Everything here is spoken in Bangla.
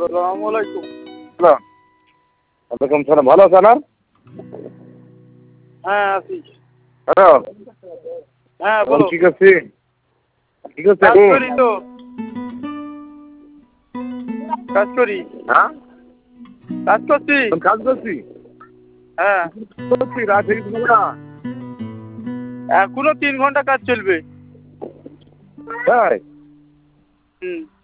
আসসালামু আলাইকুম। ওয়ালাইকুম সালাম, ভালো আছেন? আর হ্যাঁ আছি। হ্যালো, হ্যাঁ বলো। ঠিক আছে, ঠিক আছে। কাজ করি তো, কাজ করি। হ্যাঁ, কাজ করছি। কাজ করছি, হ্যাঁ করছি, রাত থেকে কিছু হবে না। এখনো 3 ঘন্টা কাজ চলবে। তাই? হুম।